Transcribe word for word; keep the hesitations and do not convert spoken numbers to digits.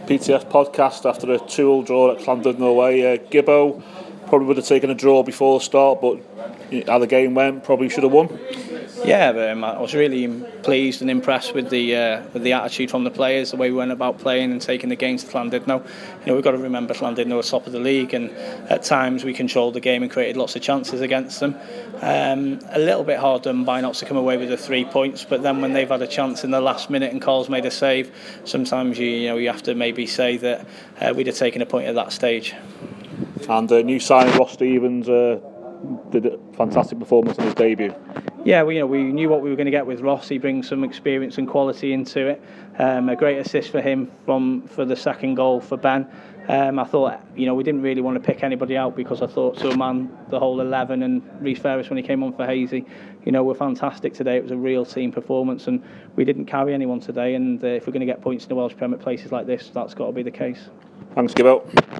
P T F podcast after a two all draw at Llandudno away. Uh, Gibbo probably would have taken a draw before the start, but how the game went, probably should have won. Yeah, but, um, I was really pleased and impressed with the uh, with the attitude from the players, the way we went about playing and taking the game to Llandudno. You know, we've got to remember Llandudno was top of the league, and at times we controlled the game and created lots of chances against them. Um, a little bit hard done by not to come away with the three points, but then when they've had a chance in the last minute and Cole's made a save, sometimes you, you know you have to maybe say that uh, we'd have taken a point at that stage. And uh, new signing Ross Stevens uh, did a fantastic performance in his debut. Yeah, we, you know, we knew what we were going to get with Ross. He brings some experience and quality into it. Um, a great assist for him from for the second goal for Ben. Um, I thought, you know, we didn't really want to pick anybody out because I thought to a man the whole eleven, and Rhys Ferris when he came on for Hazy, you know, were fantastic today. It was a real team performance, and we didn't carry anyone today. And uh, if we're going to get points in the Welsh Premier at places like this, that's got to be the case. Thanks, Gibbo.